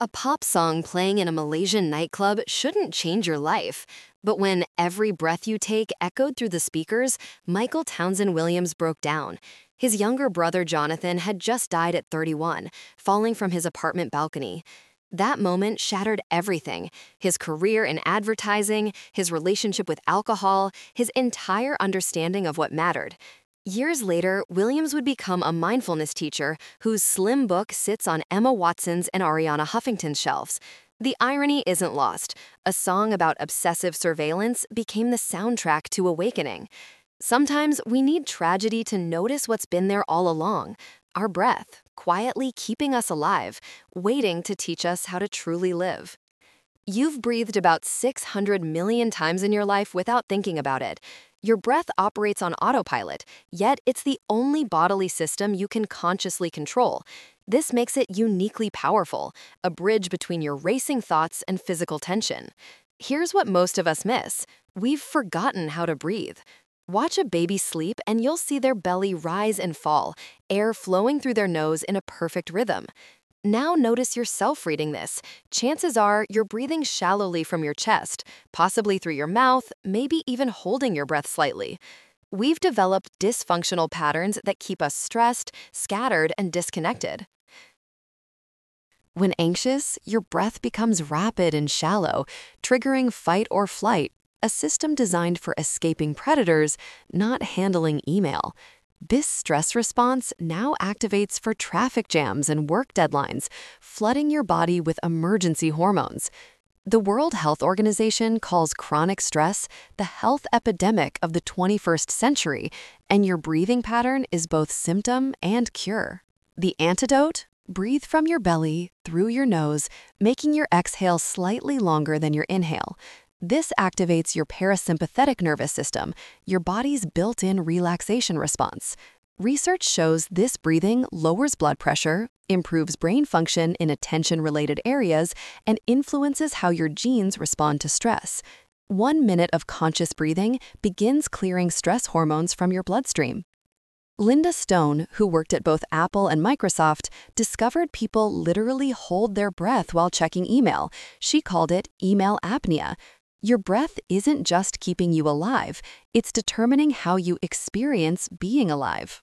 A pop song playing in a Malaysian nightclub shouldn't change your life. But when every breath you take echoed through the speakers, Michael Townsend Williams broke down. His younger brother Jonathan had just died at 31, falling from his apartment balcony. That moment shattered everything: his career in advertising, his relationship with alcohol, his entire understanding of what mattered. Years later, Williams would become a mindfulness teacher whose slim book sits on Emma Watson's and Ariana Huffington's shelves. The irony isn't lost. A song about obsessive surveillance became the soundtrack to awakening. Sometimes we need tragedy to notice what's been there all along: our breath, quietly keeping us alive, waiting to teach us how to truly live. You've breathed about 600 million times in your life without thinking about it. Your breath operates on autopilot, yet it's the only bodily system you can consciously control. This makes it uniquely powerful, a bridge between your racing thoughts and physical tension. Here's what most of us miss: we've forgotten how to breathe. Watch a baby sleep and you'll see their belly rise and fall, air flowing through their nose in a perfect rhythm. Now notice yourself reading this. Chances are you're breathing shallowly from your chest, possibly through your mouth, maybe even holding your breath slightly. We've developed dysfunctional patterns that keep us stressed, scattered, and disconnected. When anxious, your breath becomes rapid and shallow, triggering fight or flight, a system designed for escaping predators, not handling email. This stress response now activates for traffic jams and work deadlines, flooding your body with emergency hormones. The World Health Organization calls chronic stress the health epidemic of the 21st century, and your breathing pattern is both symptom and cure. The antidote? Breathe from your belly, through your nose, making your exhale slightly longer than your inhale. This activates your parasympathetic nervous system, your body's built-in relaxation response. Research shows this breathing lowers blood pressure, improves brain function in attention-related areas, and influences how your genes respond to stress. 1 minute of conscious breathing begins clearing stress hormones from your bloodstream. Linda Stone, who worked at both Apple and Microsoft, discovered people literally hold their breath while checking email. She called it email apnea. Your breath isn't just keeping you alive, it's determining how you experience being alive.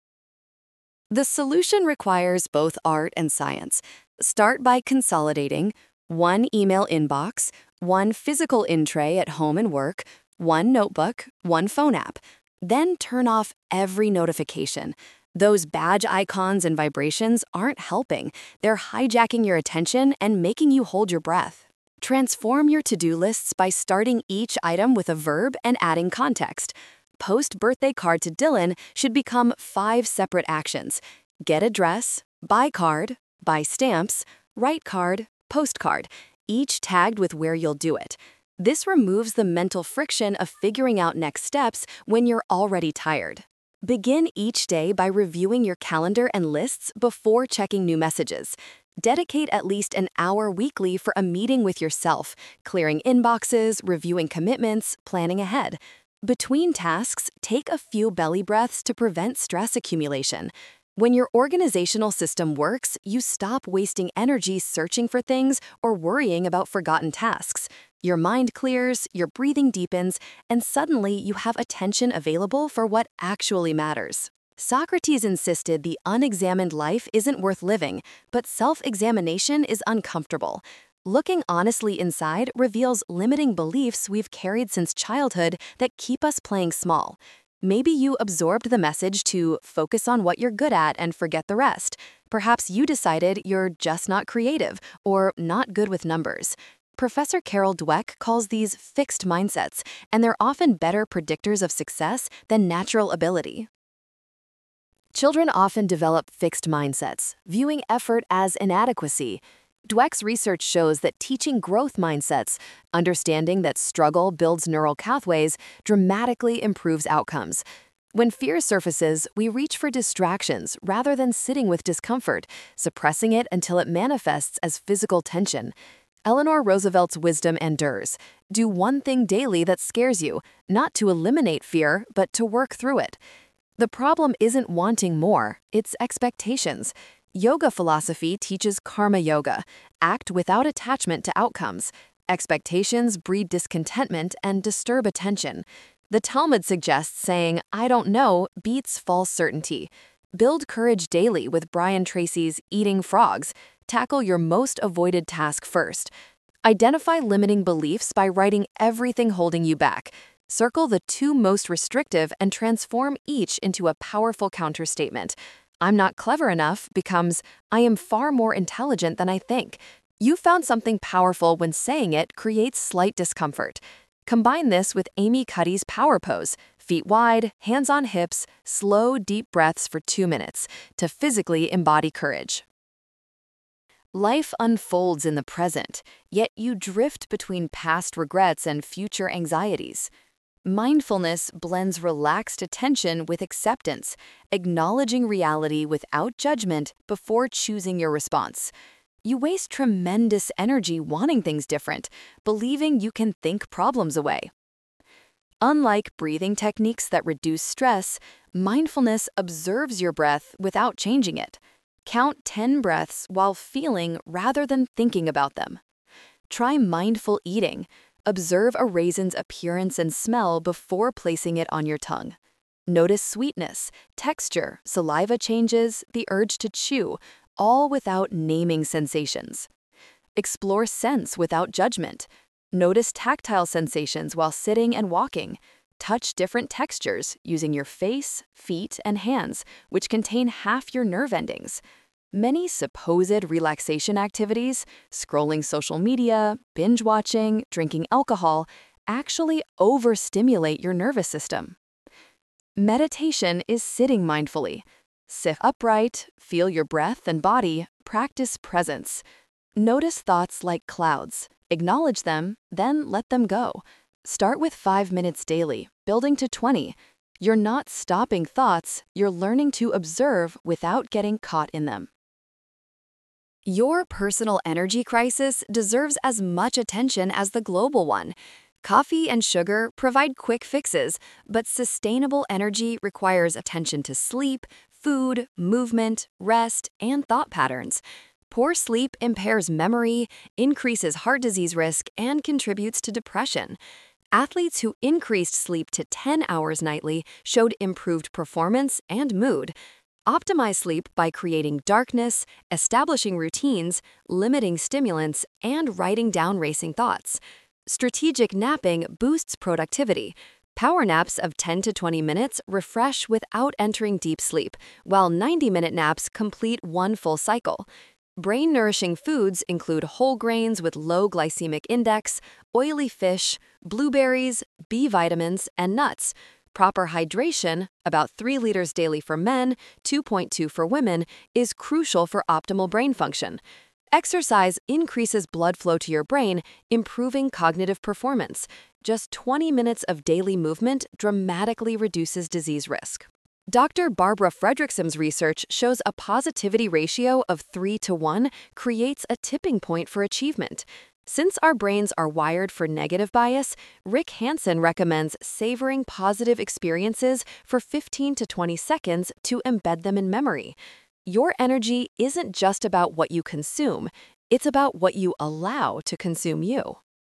The solution requires both art and science. Start by consolidating one email inbox, one physical in-tray at home and work, one notebook, one phone app. Then turn off every notification. Those badge icons and vibrations aren't helping. They're hijacking your attention and making you hold your breath. Transform your to-do lists by starting each item with a verb and adding context. Post-birthday card to Dylan should become 5 separate actions: get a dress, buy card, buy stamps, write card, postcard, each tagged with where you'll do it. This removes the mental friction of figuring out next steps when you're already tired. Begin each day by reviewing your calendar and lists before checking new messages. Dedicate at least an hour weekly for a meeting with yourself, clearing inboxes, reviewing commitments, planning ahead. Between tasks, take a few belly breaths to prevent stress accumulation. When your organizational system works, you stop wasting energy searching for things or worrying about forgotten tasks. Your mind clears, your breathing deepens, and suddenly you have attention available for what actually matters. Socrates insisted the unexamined life isn't worth living, but self-examination is uncomfortable. Looking honestly inside reveals limiting beliefs we've carried since childhood that keep us playing small. Maybe you absorbed the message to focus on what you're good at and forget the rest. Perhaps you decided you're just not creative or not good with numbers. Professor Carol Dweck calls these fixed mindsets, and they're often better predictors of success than natural ability. Children often develop fixed mindsets, viewing effort as inadequacy. Dweck's research shows that teaching growth mindsets, understanding that struggle builds neural pathways, dramatically improves outcomes. When fear surfaces, we reach for distractions rather than sitting with discomfort, suppressing it until it manifests as physical tension. Eleanor Roosevelt's wisdom endures. Do one thing daily that scares you, not to eliminate fear, but to work through it. The problem isn't wanting more, it's expectations. Yoga philosophy teaches karma yoga, act without attachment to outcomes. Expectations breed discontentment and disturb attention. The Talmud suggests saying, I don't know, beats false certainty. Build courage daily with Brian Tracy's Eating Frogs. Tackle your most avoided task first. Identify limiting beliefs by writing everything holding you back. Circle the two most restrictive and transform each into a powerful counterstatement. I'm not clever enough becomes, I am far more intelligent than I think. You found something powerful when saying it creates slight discomfort. Combine this with Amy Cuddy's power pose, feet wide, hands on hips, slow, deep breaths for 2 minutes to physically embody courage. Life unfolds in the present, yet you drift between past regrets and future anxieties. Mindfulness blends relaxed attention with acceptance, acknowledging reality without judgment before choosing your response. You waste tremendous energy wanting things different, believing you can think problems away. Unlike breathing techniques that reduce stress, mindfulness observes your breath without changing it. Count 10 breaths while feeling rather than thinking about them. Try mindful eating. Observe a raisin's appearance and smell before placing it on your tongue. Notice sweetness, texture, saliva changes, the urge to chew, all without naming sensations. Explore scents without judgment. Notice tactile sensations while sitting and walking. Touch different textures using your face, feet, and hands, which contain half your nerve endings. Many supposed relaxation activities, scrolling social media, binge watching, drinking alcohol, actually overstimulate your nervous system. Meditation is sitting mindfully. Sit upright, feel your breath and body, practice presence. Notice thoughts like clouds. Acknowledge them, then let them go. Start with 5 minutes daily, building to 20. You're not stopping thoughts, you're learning to observe without getting caught in them. Your personal energy crisis deserves as much attention as the global one. Coffee and sugar provide quick fixes, but sustainable energy requires attention to sleep, food, movement, rest, and thought patterns. Poor sleep impairs memory, increases heart disease risk, and contributes to depression. Athletes who increased sleep to 10 hours nightly showed improved performance and mood. Optimize sleep by creating darkness, establishing routines, limiting stimulants, and writing down racing thoughts. Strategic napping boosts productivity. Power naps of 10 to 20 minutes refresh without entering deep sleep, while 90-minute naps complete one full cycle. Brain-nourishing foods include whole grains with low glycemic index, oily fish, blueberries, B vitamins, and nuts. Proper hydration, about 3 liters daily for men, 2.2 for women, is crucial for optimal brain function. Exercise increases blood flow to your brain, improving cognitive performance. Just 20 minutes of daily movement dramatically reduces disease risk. Dr. Barbara Fredrickson's research shows a positivity ratio of 3 to 1 creates a tipping point for achievement. Since our brains are wired for negative bias, Rick Hansen recommends savoring positive experiences for 15 to 20 seconds to embed them in memory. Your energy isn't just about what you consume, it's about what you allow to consume you.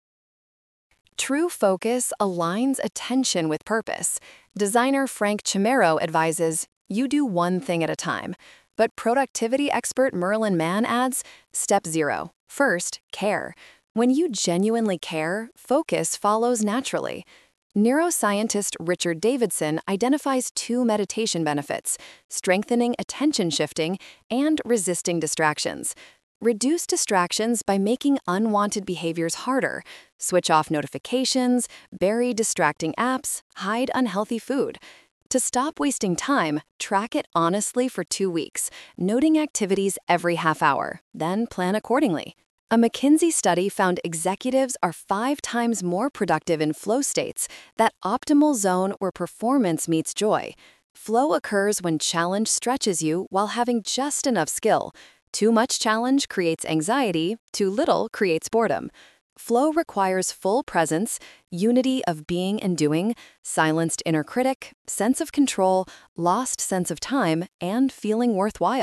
True focus aligns attention with purpose. Designer Frank Chimero advises, you do one thing at a time. But productivity expert Merlin Mann adds, Step 0. First, care. When you genuinely care, focus follows naturally. Neuroscientist Richard Davidson identifies 2 meditation benefits: strengthening attention shifting and resisting distractions. Reduce distractions by making unwanted behaviors harder. Switch off notifications, bury distracting apps, hide unhealthy food. To stop wasting time, track it honestly for 2 weeks, noting activities every half hour, then plan accordingly. A McKinsey study found executives are 5 times more productive in flow states, that optimal zone where performance meets joy. Flow occurs when challenge stretches you while having just enough skill. Too much challenge creates anxiety, too little creates boredom. Flow requires full presence, unity of being and doing, silenced inner critic, sense of control, lost sense of time, and feeling worthwhile.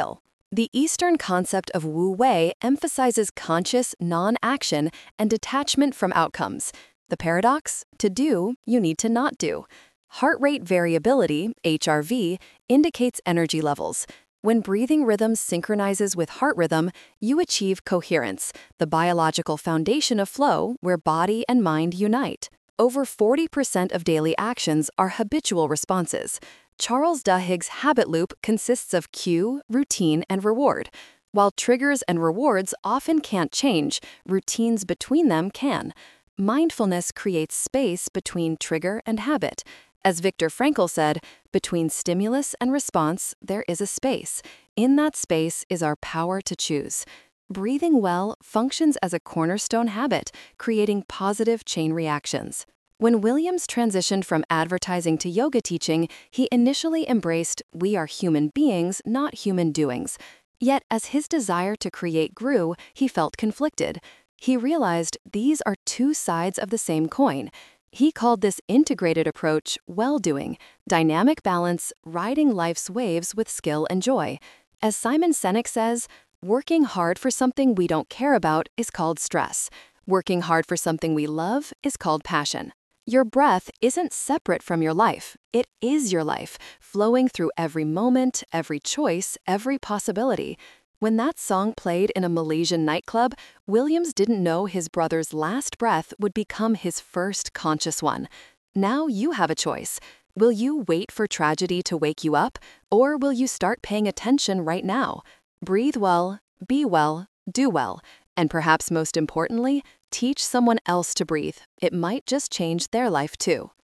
The Eastern concept of Wu Wei emphasizes conscious non-action and detachment from outcomes. The paradox? To do, you need to not do. Heart rate variability, HRV, indicates energy levels. When breathing rhythms synchronizes with heart rhythm, you achieve coherence, the biological foundation of flow where body and mind unite. Over 40% of daily actions are habitual responses. Charles Duhigg's habit loop consists of cue, routine, and reward. While triggers and rewards often can't change, routines between them can. Mindfulness creates space between trigger and habit. As Viktor Frankl said, between stimulus and response, there is a space. In that space is our power to choose. Breathing well functions as a cornerstone habit, creating positive chain reactions. When Williams transitioned from advertising to yoga teaching, he initially embraced "we are human beings, not human doings." Yet, as his desire to create grew, he felt conflicted. He realized these are two sides of the same coin. He called this integrated approach well-doing, dynamic balance, riding life's waves with skill and joy. As Simon Sinek says, working hard for something we don't care about is called stress. Working hard for something we love is called passion. Your breath isn't separate from your life. It is your life, flowing through every moment, every choice, every possibility. When that song played in a Malaysian nightclub, Williams didn't know his brother's last breath would become his first conscious one. Now you have a choice. Will you wait for tragedy to wake you up, or will you start paying attention right now? Breathe well, be well, do well, and perhaps most importantly, teach someone else to breathe. It might just change their life too.